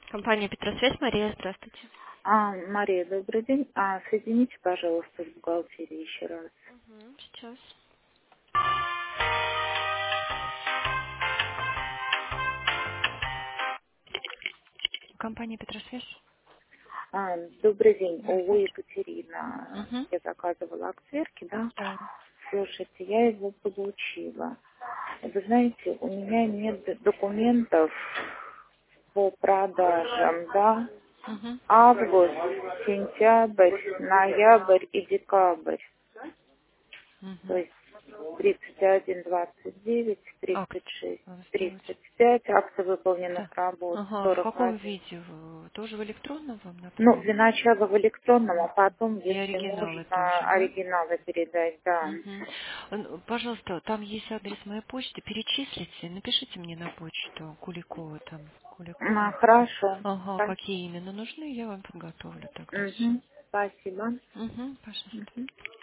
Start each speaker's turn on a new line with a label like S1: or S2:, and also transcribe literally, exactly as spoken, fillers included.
S1: Компания Петросвязь, Мария, здравствуйте.
S2: А, Мария, добрый день. А, соедините, пожалуйста, с бухгалтерией еще раз.
S1: Мгм, сейчас. Компания Петросвязь.
S2: А, добрый день. У
S1: Мгм.
S2: Екатерина.
S1: Мгм.
S2: Я заказывала акцерки, да?
S1: Да.
S2: Слушайте, я его получила. Вы знаете, у меня нет д- документов по продажам, да?
S1: Мгм.
S2: Август, сентябрь, ноябрь и декабрь. То
S1: Мгм.
S2: есть тридцать один, двадцать девять,
S1: Акт
S2: тридцать шесть,
S1: сделать.
S2: тридцать пять акций выполненных
S1: Да.
S2: работ,
S1: Ага, в
S2: сорок
S1: каком
S2: один.
S1: виде? вы- Тоже в электронном вам
S2: Ну,
S1: направить?
S2: для начала в электронном, а
S1: Мгм.
S2: потом,
S1: И
S2: если
S1: оригиналы
S2: нужно,
S1: тоже, да?
S2: оригиналы передать, да.
S1: Мгм. Н- Пожалуйста, там есть адрес моей почты. Перечислите, напишите мне на почту Куликова там.
S2: А,
S1: Куликова.
S2: хорошо.
S1: Ага,
S2: Спа-
S1: какие именно нужны, я вам подготовлю тогда все.
S2: Мгм. Спасибо.
S1: Угу, пожалуйста.
S2: Мгм.